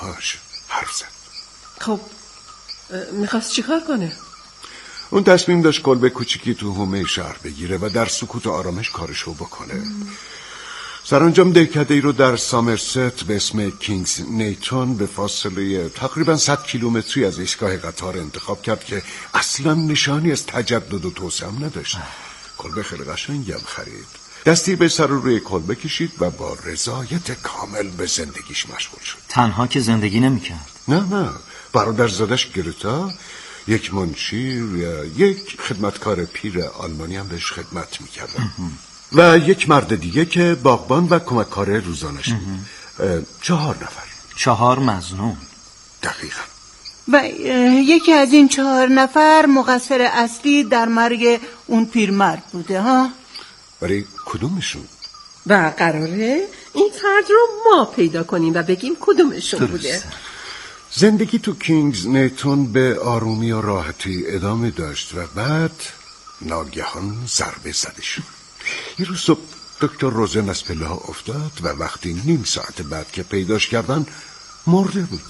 باهاش حرف زد. خب میخواست چیکار کنه؟ اون تصمیم داشت کلبه کوچیکی تو حومه شهر بگیره و در سکوت و آرامش کارشو بکنه. سرانجام دهکده‌ای رو در سامرست به اسم کینگز نیتون به فاصله تقریبا 100 کیلومتری از ایستگاه قطار انتخاب کرد که اصلا نشانی از تجدد و توسعه نداشت. کلبه خیلی قشنگی هم خرید. دستی به سر روی کلبه کشید و با رضایت کامل به زندگیش مشغول شد. تنها که زندگی نمی‌کرد. نه برادرزادش گرتا، یک منشی و یک خدمتکار پیر آلمانی هم بهش خدمت میکردن و یک مرد دیگه که باغبان و کمککار روزانش بود. 4 نفر. 4 مظنون. دقیقا. و یکی از این 4 نفر مقصر اصلی در مرگ اون پیرمرد بوده ها؟ برای کدومشون؟ و قراره این فرد رو ما پیدا کنیم و بگیم کدومشون بوده. زندگی تو کینگز نیتون به آرومی و راحتی ادامه داشت و بعد ناگهان ضربه زده شد. یه روز صبح دکتر روزن از پله ها افتاد و وقتی نیم ساعت بعد که پیداش کردن مرده بود.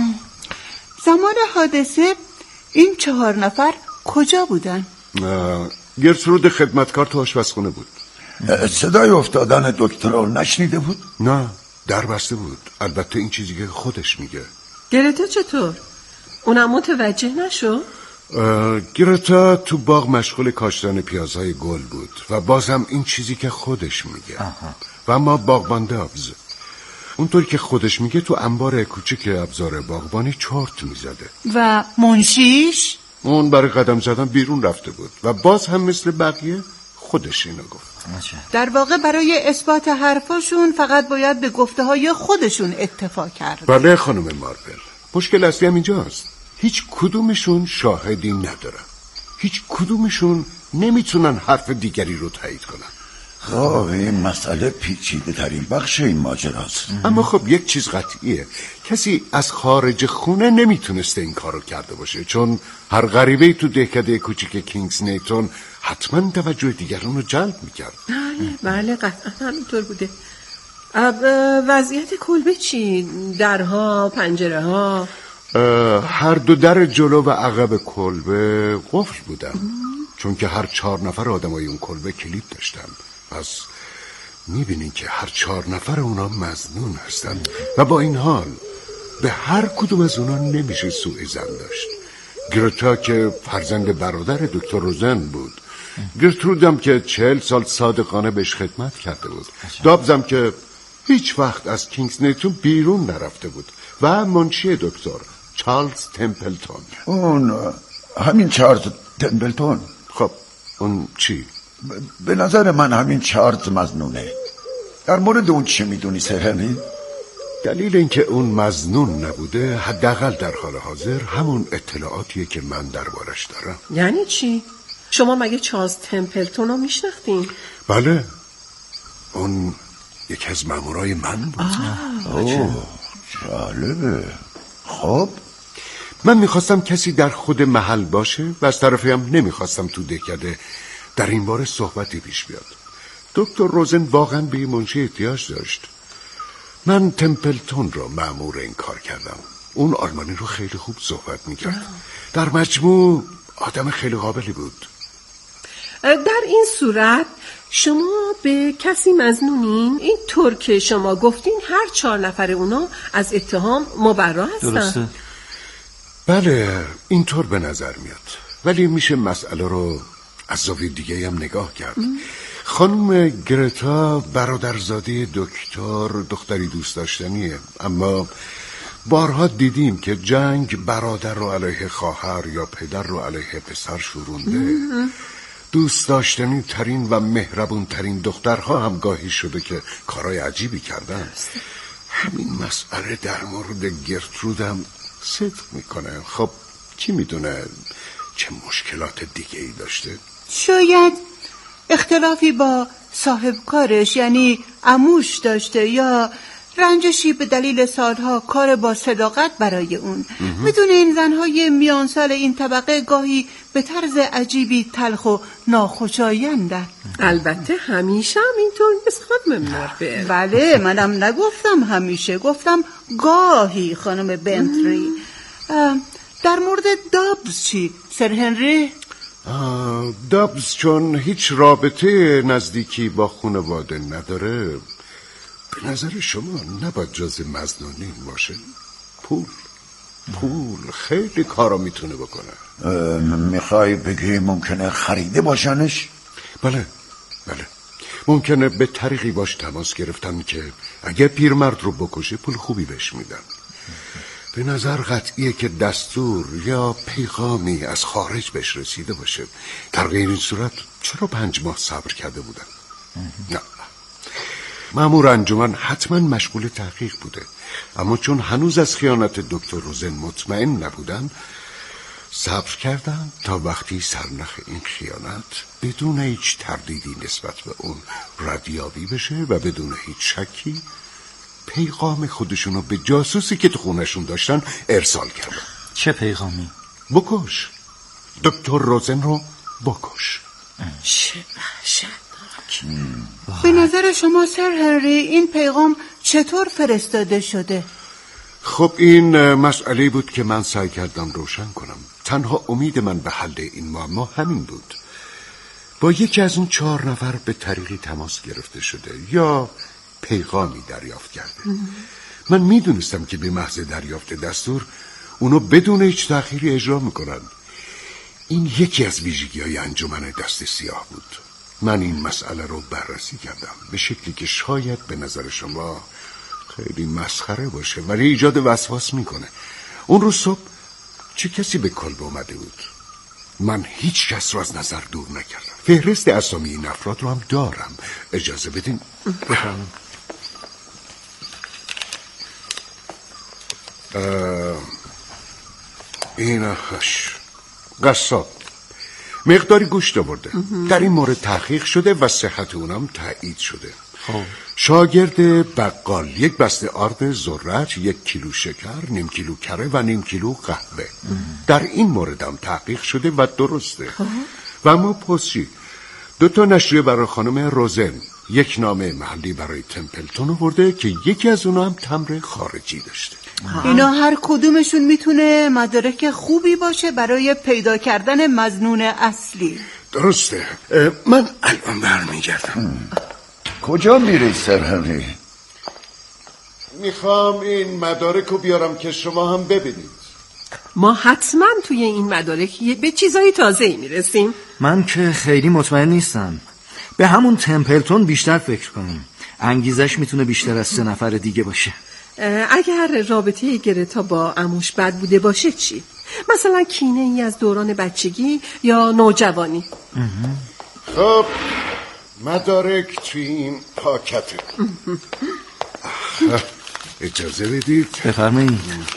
زمان حادثه این 4 نفر کجا بودن؟ گرترود خدمتکار تو آشپزخونه بود. صدای افتادن دکتر رو نشنیده بود؟ نه، در بسته بود. البته این چیزی که خودش میگه. گرتا چطور؟ اونم متوجه نشو؟ گرتا تو باغ مشغول کاشتن پیازهای گل بود و بازم این چیزی که خودش میگه. و اما باغبان دابز اونطور که خودش میگه تو انبار کوچیک ابزار باغبانی چرت میزده. و منشیش؟ اون برای قدم زدن بیرون رفته بود و باز هم مثل بقیه خودش اینو گفت. در واقع برای اثبات حرفاشون فقط باید به گفته های خودشون اتفا کرد. بله خانم مارپل، مشکل اصلی هم اینجاست. هیچ کدومشون شاهدی ندارن. هیچ کدومشون نمیتونن حرف دیگری رو تایید کنن. خب این مسئله پیچیده ترین بخش این ماجراست. اما خب یک چیز قطعیه، کسی از خارج خونه نمیتونسته این کارو کرده باشه، چون هر غریبه‌ای تو دهکده کوچیک کینگز نیتون حتما توجه دیگران رو جلب میکرد. بله قطعا همینطور بوده. وضعیت کلبه چی؟ درها، پنجره ها؟ هر دو در جلو و عقب کلبه قفل بودن، چون که هر 4 نفر آدمای اون کلبه کلید داشتن. پس میبینین که هر 4 نفر اونا مظنون هستن و با این حال به هر کدوم از اونا نمیشه سوء ظن داشت. گرتا که فرزند برادر دکتر روزن بود، گرترودم که 40 سال صادقانه بهش خدمت کرده بود، دابزم که هیچ وقت از کینگز نیتون بیرون نرفته بود و منشی دکتر چارلز تمپلتون. اون همین چارلز تمپلتون. خب اون چی؟ به نظر من همین چارلز مظنونه. در مورد اون چی میدونی سرهنی؟ دلیل اینکه اون مظنون نبوده حداقل در حال حاضر همون اطلاعاتیه که من دربارش دارم. یعنی چی؟ شما مگه چارلز تمپلتون رو میشناختین؟ بله، اون یکی از مامورای من بود. اوه جالبه. خب من میخواستم کسی در خود محل باشه و از طرفی هم نمیخواستم تو دهکده در این باره صحبتی پیش بیاد. دکتر روزن واقعا به منشی احتیاج داشت. من تمپلتون رو مأمور این کار کردم. اون آلمانی رو خیلی خوب صحبت میکرد. در مجموع آدم خیلی قابلی بود. در این صورت شما به کسی مظنونین؟ این طور که شما گفتین هر 4 نفر اونا از اتهام مبرا هستن. درسته؟ بله اینطور به نظر میاد، ولی میشه مسئله رو از زاویه دیگه هم نگاه کرد. خانم گرتا برادرزاده دکتر دختری دوست داشتنیه، اما بارها دیدیم که جنگ برادر رو علیه خواهر یا پدر رو علیه پسر شورونده. دوست داشتنی ترین و مهربون ترین دخترها هم گاهی شده که کارهای عجیبی کردن. همین مسئله در مورد گرترود هم صدق میکنه. خب کی میدونه چه مشکلات دیگه ای داشته؟ شاید اختلافی با صاحب کارش یعنی عموش داشته یا رنجشی به دلیل سالها کار با صداقت برای اون. میدونه این زنهای میان سال این طبقه گاهی به طرز عجیبی تلخ و ناخوشایندن. البته همیشه هم اینطور نیست خانم مارپل. بله، منم نگفتم همیشه، گفتم گاهی خانم بنتری. در مورد دابز چی سر هنری؟ دابز چون هیچ رابطه نزدیکی با خانواده نداره، به نظر شما نباید جز مظنونین باشه؟ پول خیلی کارا میتونه بکنه. میخوای بگی ممکنه خریده باشنش؟ بله ممکنه به طریقی باش تماس گرفتن که اگه پیرمرد رو بکشه پول خوبی بهش میدن. به نظر قطعیه که دستور یا پیغامی از خارج بهش رسیده باشه. در غیر این صورت چرا 5 ماه صبر کرده بودن؟ نه، مأمور انجمن حتما مشغول تحقیق بوده، اما چون هنوز از خیانت دکتر روزن مطمئن نبودن صبر کردن تا وقتی سرنخ این خیانت بدون هیچ تردیدی نسبت به اون ردیابی بشه و بدون هیچ شکی پیغام خودشونو به جاسوسی که تو خونشون داشتن ارسال کردن. چه پیغامی؟ بکش دکتر روزن رو، بکش. چه وحشتناک. به نظر شما سر هنری این پیغام چطور فرستاده شده؟ خب این مسئله بود که من سعی کردم روشن کنم. تنها امید من به حل این معما همین بود. با یکی از اون 4 نفر به طریقی تماس گرفته شده یا پیغامی دریافت کرده. من میدونستم که به محض دریافت دستور اونو بدون هیچ تأخیری اجرا میکنن. این یکی از ویژگی‌های انجمن دست سیاه بود. من این مسئله رو بررسی کردم به شکلی که شاید به نظر شما خیلی مسخره باشه ولی ایجاد وسواس میکنه. اون روز صبح چه کسی به کلبه اومده بود؟ من هیچ کس رو از نظر دور نکردم. فهرست اسامی این افراد رو هم دارم. اجازه بدین بفرمایید. این قصاب مقداری گوشت آورده. در این مورد تحقیق شده و صحت اونم تایید شده. شاگرد بقال 1 بسته آرد ذرت، 1 کیلو شکر، نیم کیلو کره و نیم کیلو قهوه. در این مورد هم تحقیق شده و درسته. و اما پستچی 2 تا نشریه برای خانم روزن، 1 نامه محلی برای تمپلتون آورده که یکی از اونا هم تمر خارجی داشته. اینا هر کدومشون میتونه مدارک خوبی باشه برای پیدا کردن مظنون اصلی. درسته. من الان برمیگردم. کجا میری سر هنری؟ میخوام این مدارک رو بیارم که شما هم ببینید. ما حتما توی این مدارک به چیزای تازه‌ای میرسیم. من که خیلی مطمئن نیستم. به همون تمپلتون بیشتر فکر کنیم. انگیزش میتونه بیشتر از 3 نفر دیگه باشه. اگر رابطه گرتا با عموش بد بوده باشه چی؟ مثلا کینه ای از دوران بچگی یا نوجوانی. خب مدارک توی این پاکته. اجازه بدید. بفرمایید.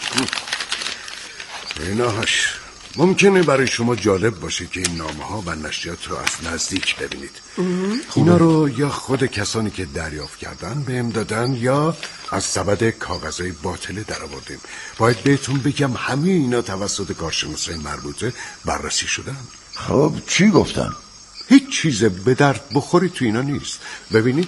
ایناش ممکنه برای شما جالب باشه که این نامه ها و نشریات رو از نزدیک ببینید. اینا رو یا خود کسانی که دریافت کردن بهم دادن یا از سبد کاغذهای باطله درآوردیم. باید بهتون بگم همه اینا توسط کارشناسای مربوطه بررسی شدن. خب چی گفتن؟ هیچ چیز به درد بخوری تو اینا نیست. ببینید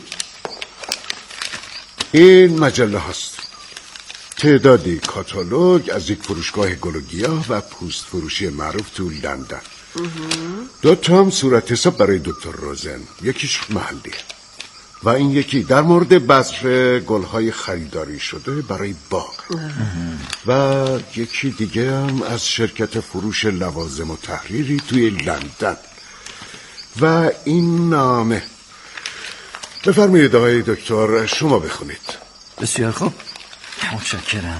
این مجله هست. تعدادی کاتالوگ از یک فروشگاه گل و گیاه و پوست فروشی معروف تو لندن. 2 تا هم صورت حساب برای دکتر روزن، یکیش محلی و این یکی در مورد بذر گلهای خریداری شده برای باغ و یکی دیگه هم از شرکت فروش لوازم و تحریری توی لندن. و این نامه بفرمایید آقای دکتر شما بخونید. بسیار خوب، متشکرم.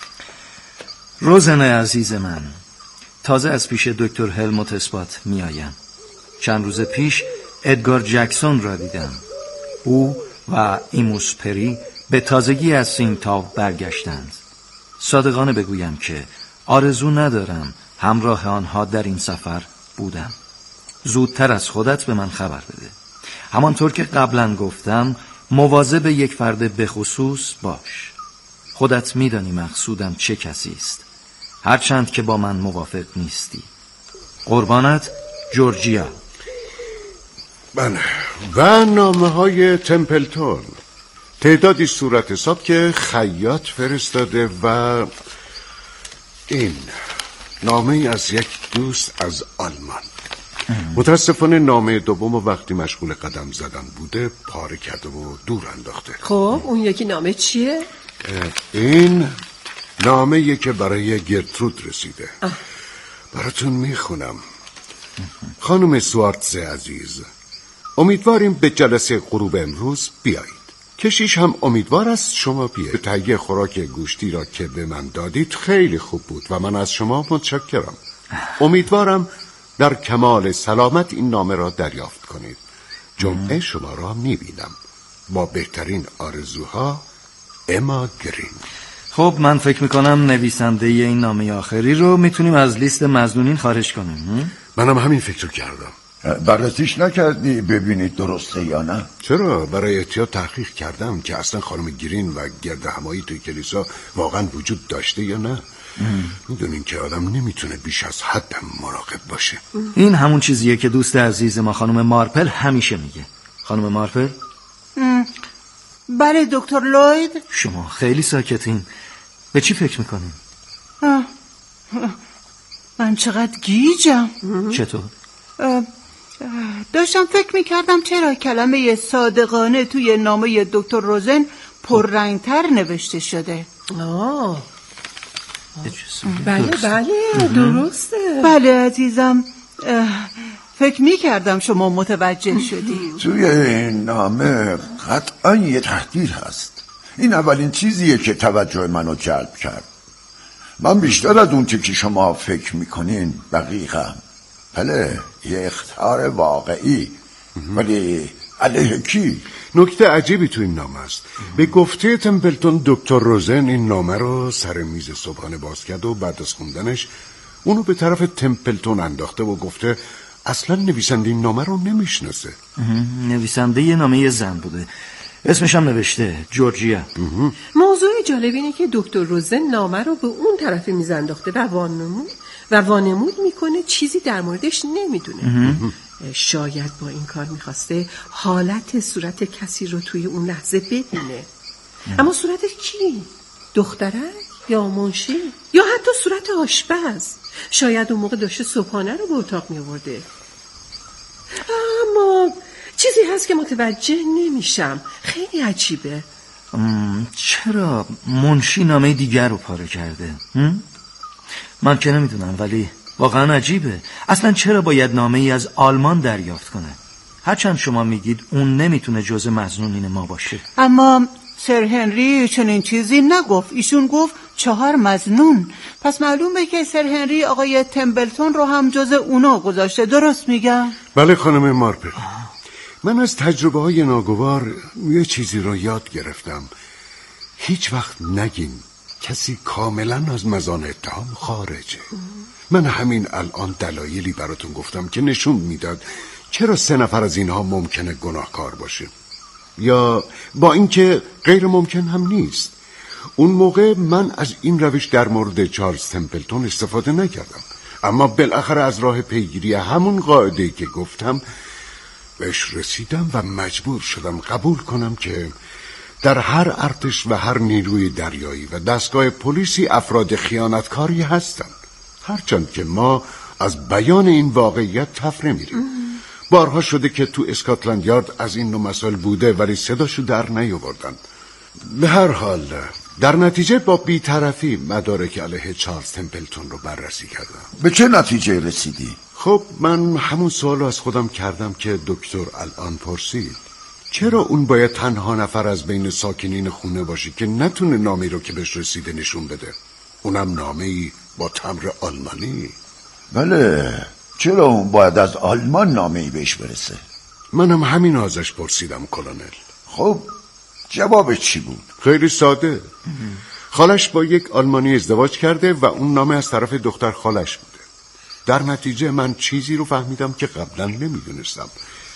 روزن عزیز من، تازه از پیش دکتر هلموت اسپات می آیم. چند روز پیش ادگار جکسون را دیدم. او و ایموس پری به تازگی از سینگتاو برگشتند. صادقانه بگویم که آرزو ندارم همراه آنها در این سفر بودم. زودتر از خودت به من خبر بده. همانطور که قبلا گفتم مواظب یک فرد به خصوص باش. خودت میدانی مقصودم چه کسی است، هرچند که با من موافق نیستی. قربانت، جورجیا. بله، و نامه های تمپلتون. تعدادی صورت حساب که خیاط فرستاده و این نامه از یک دوست از آلمان. متاسفانه نامه دوم وقتی مشغول قدم زدن بوده پاره کرده و دور انداخته. خب اون یکی نامه چیه؟ این نامه که برای گرترود رسیده. براتون میخونم. خانم سوارتز عزیز، امیدواریم به جلسه غروب امروز بیایید. کشیش هم امیدوار است شما بیایید. تهیه خوراک گوشتی را که به من دادید خیلی خوب بود و من از شما متشکرم. امیدوارم در کمال سلامت این نامه را دریافت کنید. جمعه شما را میبینم. با بهترین آرزوها، اما گرین. خب من فکر میکنم نویسنده این نامه آخری رو میتونیم از لیست مظنونین خارج کنیم. منم همین فکر کردم. بررسیش نکردی ببینید درسته یا نه؟ چرا؟ برای احتیاط تحقیق کردم که اصلا خانم گرین و گرد همایی توی کلیسا واقعا وجود داشته یا نه. میدونین که آدم نمیتونه بیش از حد مراقب باشه. این همون چیزیه که دوست عزیز ما خانم مارپل همیشه میگه. خانم مارپل؟ بله دکتر لوید. شما خیلی ساکتین. به چی فکر میکنین؟ من چقدر گیجم. چطور؟ داشتم فکر میکردم چرا کلمه صادقانه توی نامه دکتر روزن پررنگتر نوشته شده. بله درسته. بله عزیزم، فکر میکردم شما متوجه شدی. توی این نامه قطعا یه تهدید هست. این اولین چیزیه که توجه منو جلب کرد. من بیشتر از اون که شما فکر میکنین دقیقم. بله، یه اخطار واقعی. ولی علیه کی؟ نکته عجیبی تو این نامه است. به گفته تمپلتون دکتر روزن این نامه رو سر میز صبحانه باز کرد و بعد از خوندنش اونو به طرف تمپلتون انداخته و گفته اصلا نویسنده این نامه رو نمیشناسه. نویسنده یه نامه زن بوده، اسمش هم نوشته جورجیا. موضوع جالب اینه که دکتر روزن نامه رو به اون طرف میز انداخته و وانمود میکنه چیزی در موردش نمیدونه. شاید با این کار میخواسته حالت صورت کسی رو توی اون لحظه ببینه. اما صورت کی؟ دخترک یا منشی یا حتی صورت آشپز؟ شاید اون موقع داشته صبحانه رو به اتاق میورده. اما چیزی هست که متوجه نمیشم. خیلی عجیبه. چرا منشی نامه دیگر رو پاره کرده؟ من که نمیدونم، ولی واقعا عجیبه. اصلا چرا باید نامه ای از آلمان دریافت کنه؟ هرچند شما میگید اون نمیتونه جزء مظنونین ما باشه. اما سر هنری چنین چیزی نگفت. ایشون گفت 4 مظنون. پس معلومه که سر هنری آقای تمپلتون رو هم جزء اونا گذاشته. درست میگم؟ بله خانم مارپل. من از تجربه های ناگوار یه چیزی رو یاد گرفتم. هیچ وقت نگین کسی کاملا از مزان اتهام خارجه. من همین الان دلایلی براتون گفتم که نشون میداد چرا 3 نفر از اینها ممکنه گناهکار باشه، یا با اینکه غیر ممکن هم نیست. اون موقع من از این روش در مورد چارلز تمپلتون استفاده نکردم، اما بالاخره از راه پیگیری همون قاعده که گفتم بهش رسیدم و مجبور شدم قبول کنم که در هر ارتش و هر نیروی دریایی و دستگاه پلیسی افراد خیانتکاری هستن، هرچند که ما از بیان این واقعیت تفره میریم. بارها شده که تو اسکاتلند یارد از این نوع مسائل بوده ولی صداشو در نیاوردن. به هر حال در نتیجه با بی‌طرفی مدارک علیه چارلز تمپلتون رو بررسی کردم. به چه نتیجه رسیدی؟ خب من همون سوالو از خودم کردم که دکتر الان پرسید. چرا اون باید تنها نفر از بین ساکنین خونه باشه که نتونه نامه‌ای رو که بهش رسیده نشون بده، اونم نامه‌ای با تمبر آلمانی؟ بله، چرا اون باید از آلمان نامه‌ای بهش برسه؟ منم همین ازش پرسیدم کلونل. خب جوابش چی بود؟ خیلی ساده. خالش با یک آلمانی ازدواج کرده و اون نامه از طرف دختر خالش بوده. در نتیجه من چیزی رو فهمیدم که قبلا نمیدونستم.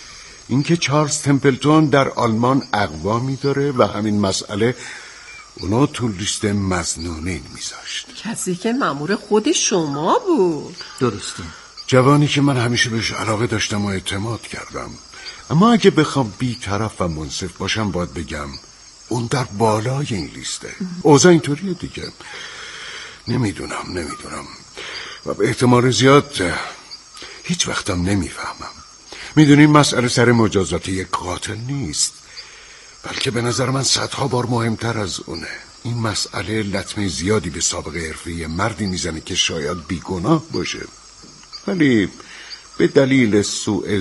اینکه چارلز تمپلتون در آلمان اقوامی داره و همین مسئله اونو تو لیست مظنونین میذاشت. کسی که مأمور خود شما بود. درسته. جوانی که من همیشه بهش علاقه داشتم و اعتماد کردم. اما اگه بخوام بی‌طرف و منصف باشم باید بگم اون در بالای این لیسته. اوضاع اینطوریه دیگه. نمیدونم و به احتمال زیاد هیچ وقتم نمیفهمم. میدونیم مسئله سر مجازات یک قاتل نیست، بلکه به نظر من صدها بار مهمتر از اونه. این مسئله لطمه زیادی به سابقه حرفی مردی میزنه که شاید بیگناه باشه، ولی به دلیل سوء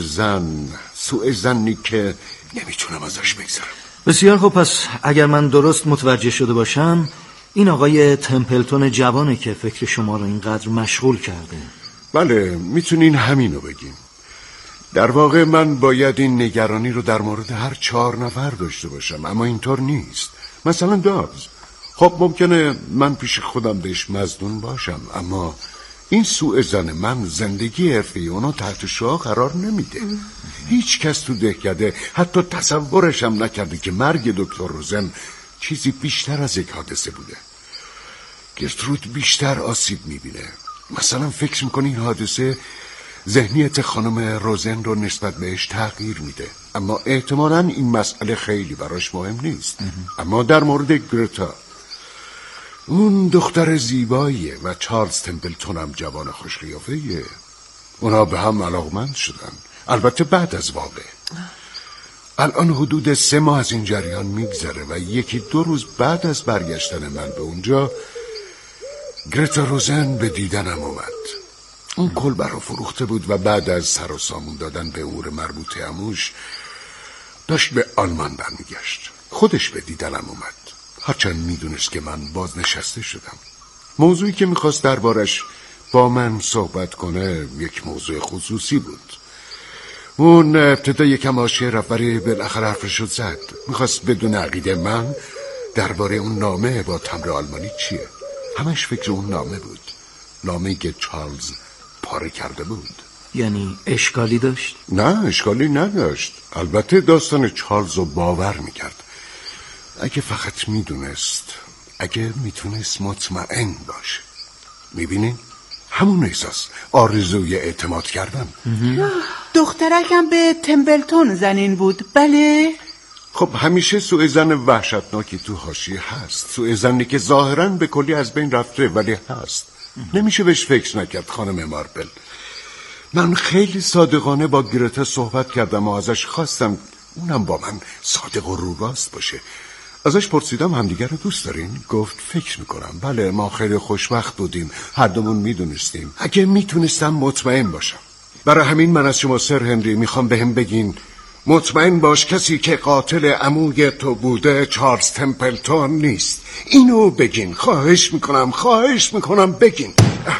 زنی که نمیتونم ازش بگذرم. بسیار خوب، پس اگر من درست متوجه شده باشم این آقای تمپلتون جوانه که فکر شما رو اینقدر مشغول کرده. بله، میتونین همینو بگین. در واقع من باید این نگرانی رو در مورد هر 4 نفر داشته باشم، اما اینطور نیست. مثلا دابز، خب ممکنه من پیش خودم بهش مظنون باشم، اما این سوء زن من زندگی حرفی اونو تحت شعاع قرار نمیده. هیچ کس تو دهکده حتی تصورشم نکرده که مرگ دکتر روزن چیزی بیشتر از یک حادثه بوده. گرترود بیشتر آسیب میبینه. مثلا فکر میکنی این حادثه ذهنیت خانم روزن رو نسبت بهش تغییر میده، اما احتمالاً این مسئله خیلی براش مهم نیست. اما در مورد گرتا، اون دختر زیباییه و چارلز تمپلتون هم جوان خوشقیافه‌ایه. اونا به هم علاقمند شدن، البته بعد از واقع. الان حدود 3 ماه از این جریان میگذره و 1-2 روز بعد از برگشتن من به اونجا گرتا روزن به دیدنم اومد. اون کلبه رو فروخته بود و بعد از سر و سامون دادن به امور مربوطه عموش داشت به آلمان برمیگشت. خودش به دیدنم اومد، هرچند میدونست که من بازنشسته شدم. موضوعی که میخواست دربارش با من صحبت کنه یک موضوع خصوصی بود. اون ابتدا یکم آشیه رفت ولی بالاخره حرفشو زد. میخواست بدون عقیده من درباره اون نامه با تمبر آلمانی چیه. همش فکر اون نامه بود، نامه‌ای که چارلز پاره کرده بود. یعنی اشکالی داشت؟ نه، اشکالی نداشت. البته داستان چارلز رو باور میکرد. اگه فقط میدونست، اگه میتونست مطمئن باشه. میبینین؟ همون احساس، آرزوی اعتماد کردن. دخترکم به تمپلتون زنین بود، بله؟ خب همیشه سوء زن وحشتناکی تو حاشیه هست. سوء زنی که ظاهراً به کلی از بین رفته ولی هست. نمیشه بهش فکر نکرد خانم مارپل. من خیلی صادقانه با گرتا صحبت کردم و ازش خواستم اونم با من صادق و رو راست باشه. ازش پرسیدم همدیگر رو دوست دارین؟ گفت فکر میکنم. بله، ما خیلی خوشبخت بودیم، هر دومون میدونستیم. اگه میتونستم مطمئن باشم. برای همین من از شما سر هنری میخوام بهم بگین مطمئن باش کسی که قاتل عموی تو بوده چارلز تمپلتون نیست. اینو بگین، خواهش میکنم بگین.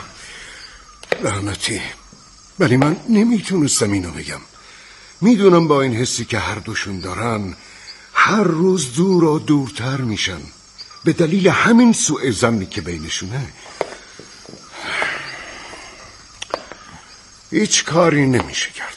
لعنتی، ولی من نمیتونستم اینو بگم. میدونم با این حسی که هر دوشون دارن هر روز دور و دورتر میشن به دلیل همین سوء ظنی که بینشونه. هیچ کاری نمیشه کرد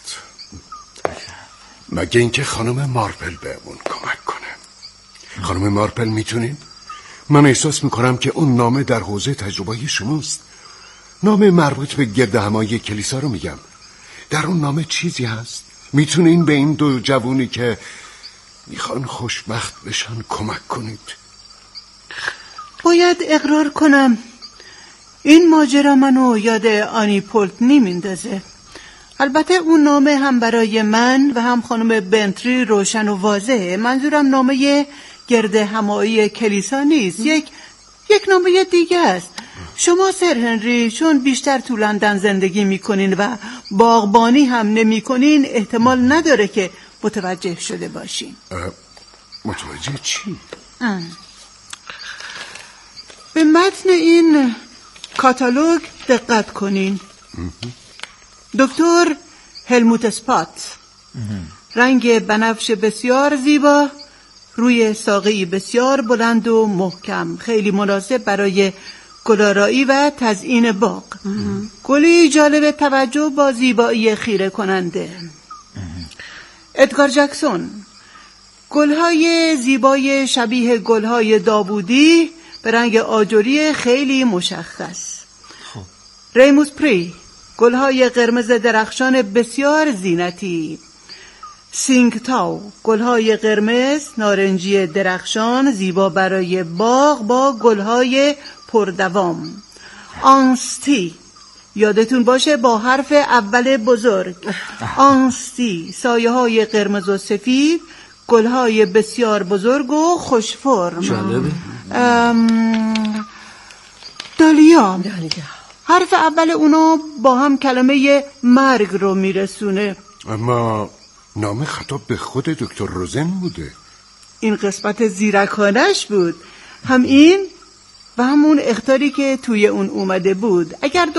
مگه اینکه خانم مارپل بهمون کمک کنه. خانم مارپل میتونین؟ من احساس میکنم که اون نامه در حوزه تجربه شماست. نامه مربوط به گرد همایی کلیسا رو میگم. در اون نامه چیزی هست؟ میتونین به این 2 جوونی که میخوان خوشبخت بشن کمک کنید؟ باید اقرار کنم این ماجرا منو یاد آنی پولتنی میندازه. البته اون نامه هم برای من و هم خانم بنتری روشن و واضحه. منظورم نامه گرد همایی کلیسا نیست، یک نامه دیگه است. شما سر هنری چون بیشتر تو لندن زندگی میکنین و باغبانی هم نمیکنین احتمال نداره که متوجه شده باشین. متوجه چی؟ به متن این کاتالوگ دقت کنین. دکتر هلموت اسپات، رنگ بنفش بسیار زیبا، روی ساقه‌ای بسیار بلند و محکم، خیلی مناسب برای گلارایی و تزیین باغ. گلی جالب توجه با زیبایی خیره کننده. ادگار جکسون. گلهای زیبای شبیه گلهای داوودی به رنگ آجوری خیلی مشخص. ریموس پری. گلهای قرمز درخشان بسیار زینتی. سینگتاو. گلهای قرمز نارنجی درخشان زیبا برای باغ با گلهای پردوام. آنستی. یادتون باشه با حرف اول بزرگ. آنستی. سایه های قرمز و سفید، گلهای بسیار بزرگ و خوش فرم. جالبه. دالیا. حرف اول اونا با هم کلمه مرگ رو میرسونه. اما نام خطاب به خود دکتر روزن بوده. این قسمت زیرکانش بود. هم این و همون اخطاری که توی اون اومده بود. اگر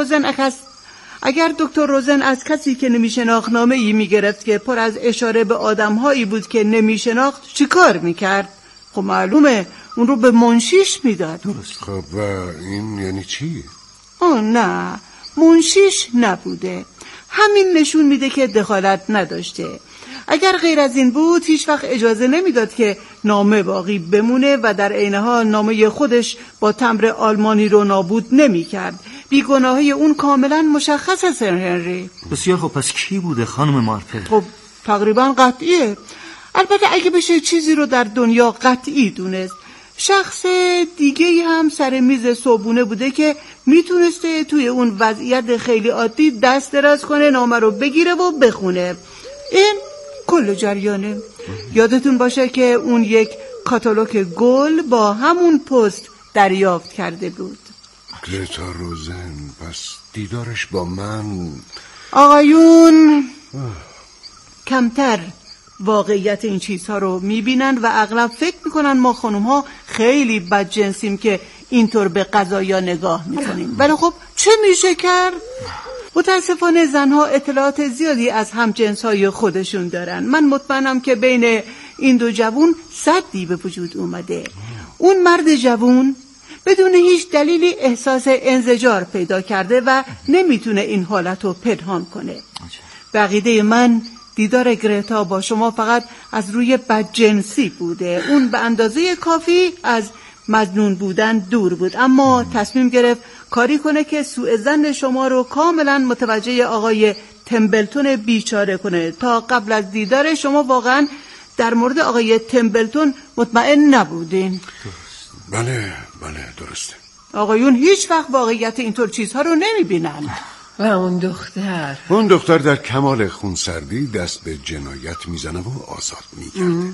دکتر روزن از کسی که نمیشناخت نامه‌ای میگرفت که پر از اشاره به آدم‌هایی بود که نمیشناخت، چیکار میکرد؟ خب معلومه اون رو به منشیش میداد. درست. خب و این یعنی چی؟ نه، منشیش نبوده. همین نشون میده که دخالت نداشته. اگر غیر از این بود هیچ وقت اجازه نمیداد که نامه باقی بمونه و در عین حال نامه خودش با تمبر آلمانی رو نابود نمیکرد. بیگناهی اون کاملا مشخصه سر هنری. بسیار خب، پس کی بوده خانم مارپل؟ خب تقریبا قطعیه. البته اگه بشه چیزی رو در دنیا قطعی دونست، شخص دیگه‌ای هم سر میز صبحونه بوده که میتونسته توی اون وضعیت خیلی عادی دست دراز کنه، نامه رو بگیره و بخونه. این کل جریانه. یادتون باشه که اون یک کاتالوگ گل با همون پست دریافت کرده بود. گرتا روزن، پس دیدارش با من. آقایون کمتر واقعیت این چیزها رو میبینن و اغلب فکر میکنن ما خانومها خیلی بدجنسیم که اینطور به قضایا نگاه میکنیم. ولی خب چه میشه کرد؟ متاسفانه زنها اطلاعات زیادی از همجنسهای خودشون دارن. من مطمئنم که بین این دو جوون سدی به وجود اومده. اون مرد جوون بدون هیچ دلیلی احساس انزجار پیدا کرده و نمیتونه این حالت رو پنهان کنه. به عقیده من دیدار گرتا با شما فقط از روی بدجنسی بوده. اون به اندازه کافی از مجنون بودن دور بود، اما تصمیم گرفت کاری کنه که سوء ظن شما رو کاملا متوجه آقای تمبلتون بیچاره کنه. تا قبل از دیدار شما واقعا در مورد آقای تمبلتون مطمئن نبودین. بله درسته. آقایون هیچ وقت واقعیت اینطور چیزها رو نمیبینن. و اون دختر در کمال خونسردی دست به جنایت میزنه و آزاد میگرده.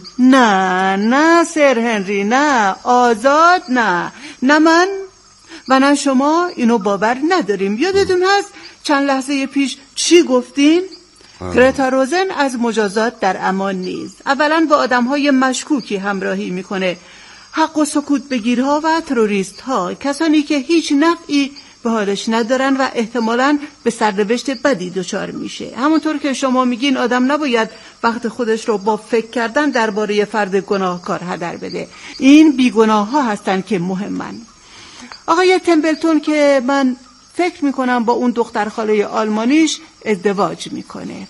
نه سر هنری، نه آزاد، نه من و نه شما اینو باور نداریم. یادتون هست چند لحظه پیش چی گفتین؟ گرتا روزن از مجازات در امان نیست. اولا با آدم‌های مشکوکی همراهی میکنه، حق و سکوت بگیرها و تروریست ها، کسانی که هیچ نفعی به حالش ندارن و احتمالاً به سرنوشت بدی دچار میشه. همونطور که شما میگین آدم نباید وقت خودش رو با فکر کردن درباره فرد گناهکار هدر بده. این بیگناه ها هستن که مهمن. آقای تمبلتون که من فکر میکنم با اون دختر خاله آلمانیش ازدواج میکنه.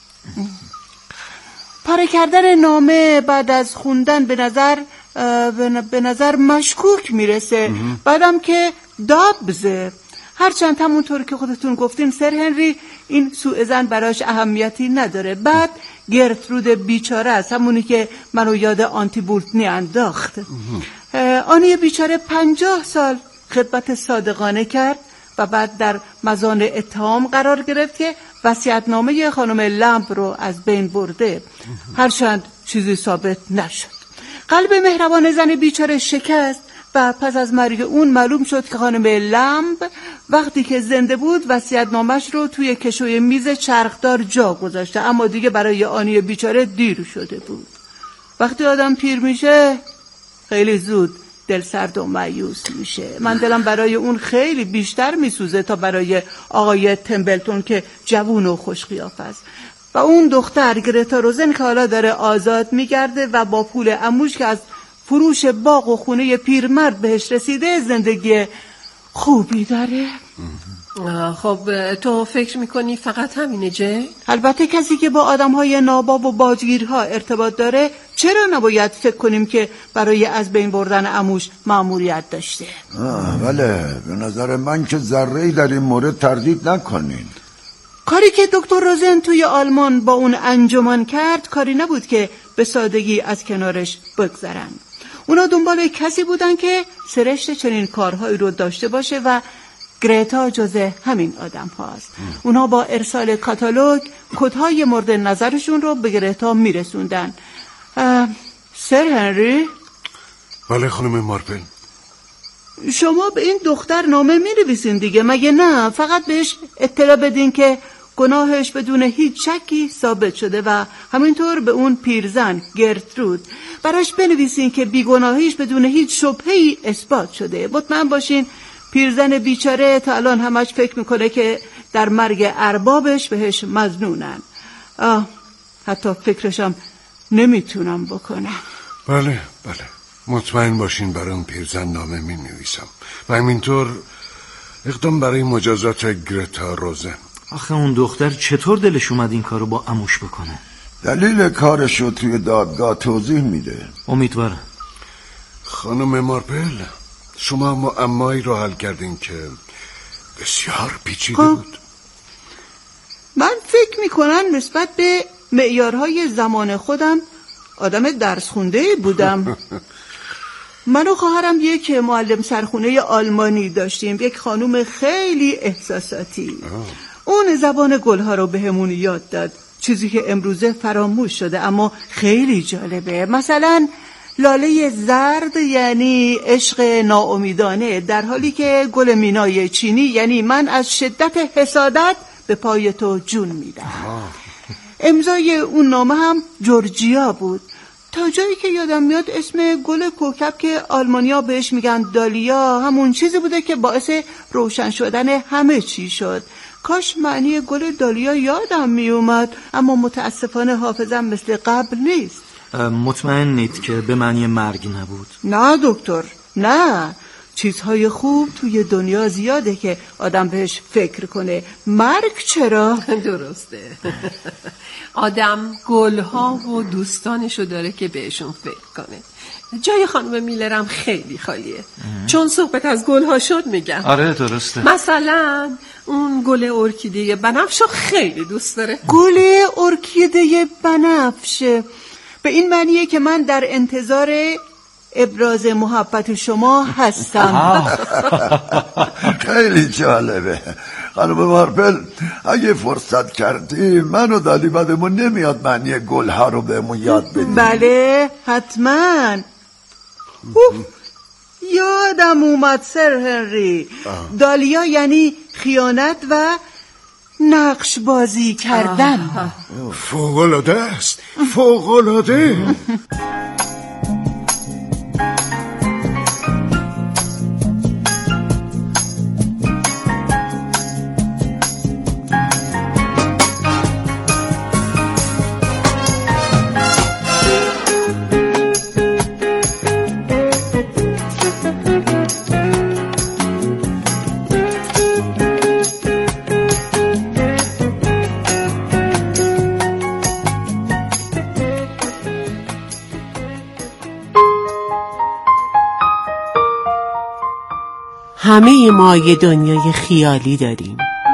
پاره کردن نامه بعد از خوندن به نظر مشکوک میرسه. بعدم که دابزه. هرچند همونطور که خودتون گفتین سر هنری این سوء ظن براش اهمیتی نداره. بعد گرترود بیچاره است، همونی که منو یاد آنتی بولتنی انداخت. آنی بیچاره 50 سال خدمت صادقانه کرد و بعد در مزان اتهام قرار گرفت که وصیت‌نامه خانم لمب رو از بین برده. هرچند چیزی ثابت نشد. قلب مهربان زن بیچاره شکست و پس از مرگ اون معلوم شد که خانم لمب وقتی که زنده بود وصیت‌نامه‌اش رو توی کشوی میز چرخدار جا گذاشته، اما دیگه برای آنی بیچاره دیر شده بود. وقتی آدم پیر میشه خیلی زود دل سرد و مایوس میشه. من دلم برای اون خیلی بیشتر میسوزه تا برای آقای تمبلتون که جوون و خوش قیافه است. و اون دختر گرتا روزن که حالا داره آزاد میگرده و با پول عموش که از فروش باغ و خونه پیرمرد بهش رسیده زندگی خوبی داره. خب تو فکر میکنی فقط همینه جی؟ البته کسی که با آدم‌های ناباب و باجگیرها ارتباط داره چرا نباید فکر کنیم که برای از بین بردن عموش مأموریت داشته؟ بله، به نظر من که ذره‌ای در این مورد تردید نکنین. کاری که دکتر روزن توی آلمان با اون انجمن کرد کاری نبود که به سادگی از کنارش بگذرن. اونا دنبال کسی بودن که سرشت چنین کارهایی رو داشته باشه و گرتا جزء همین آدم هاست. اونا با ارسال کاتالوگ کدهای مورد نظرشون رو به گرتا میرسوندن. سر هنری؟ بله خانم مارپل. شما به این دختر نامه می‌نویسین دیگه مگه نه؟ فقط بهش اطلاع بدین که گناهش بدون هیچ شکی ثابت شده و همینطور به اون پیرزن گرترود براش بنویسین که بیگناهیش بدون هیچ شبهه‌ای اثبات شده. مطمئن باشین پیرزن بیچاره تا الان همش فکر میکنه که در مرگ اربابش بهش مظنونن. حتی فکرشم نمیتونم بکنم. بله مطمئن باشین برای اون پیرزن نامه می نویسم و همینطور اقدام برای مجازات گرتا روزن. آخه اون دختر چطور دلش اومد این کارو با عموش بکنه؟ دلیل کارشو توی دادگاه توضیح میده. امیدوارم. خانم مارپل، شما معمایی رو حل کردین که بسیار پیچیده بود. من فکر میکنم نسبت به معیارهای زمان خودم آدم درس خونده بودم. من و خواهرم یک معلم سرخونه آلمانی داشتیم، یک خانوم خیلی احساساتی. اون زبان گلها رو بهمون یاد داد، چیزی که امروزه فراموش شده اما خیلی جالبه. مثلا لاله زرد یعنی عشق ناامیدانه، در حالی که گل مینای چینی یعنی من از شدت حسادت به پای تو جون میدم. امضای اون نامه هم جورجیا بود، تا جایی که یادم میاد اسم گل کوکب که آلمانیا بهش میگن دالیا همون چیزی بوده که باعث روشن شدن همه چی شد. کاش معنی گل دالیا یادم میومد، اما متاسفانه حافظم مثل قبل نیست. مطمئنید که به معنی مرگ نبود؟ نه دکتر، نه. چیزهای خوب توی دنیا زیاده که آدم بهش فکر کنه. مرگ چرا؟ درسته. آدم گلها و دوستانشو داره که بهشون فکر کنه. جای خانم میلرم خیلی خالیه. چون صحبت از گلها شد میگم. آره درسته. مثلا اون گل ارکیده بنفشو خیلی دوست داره. گل ارکیده بنفشه به این معنیه که من در انتظار ابراز محبت شما هستم. خیلی جالبه. خانم مارپل، اگه فرصت کردی من و دالی بدمون نمیاد معنی گلها رو بهمون یاد بدیم. بله حتما. یادم اومد سر هنری، دالیا یعنی خیانت و نقش بازی کردن. فوق‌العاده است، فوق‌العاده. همه ما یه دنیای خیالی داریم.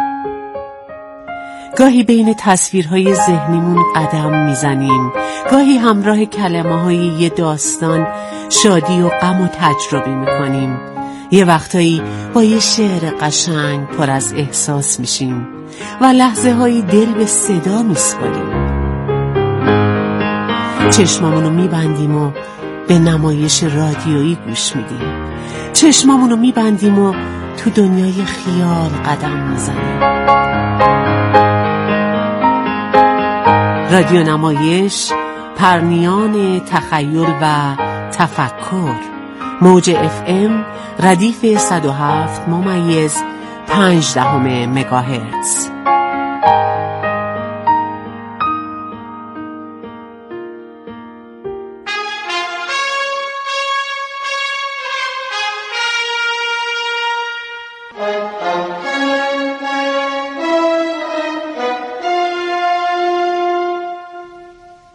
گاهی بین تصویرهای ذهنیمون قدم میزنیم، گاهی همراه کلمه‌های یه داستان شادی و غم و تجربه میکنیم. یه وقتایی با یه شعر قشنگ پر از احساس میشیم و لحظه هایی دل به صدا میسپاریم. چشمامونو میبندیم و به نمایش رادیویی گوش میدیم. چشمامونو میبندیم و تو دنیای خیال قدم میزنیم. رادیو نمایش، پرنیان تخیل و تفکر. موج FM ردیف 107.5 مگاهرتز.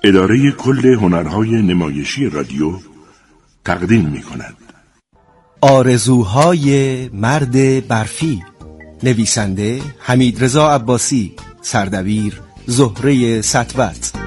اداره کل هنرهای نمایشی رادیو تقدیم می‌کند. آرزوهای مرد برفی، نویسنده حمیدرضا عباسی، سردبیر زهره سطوت.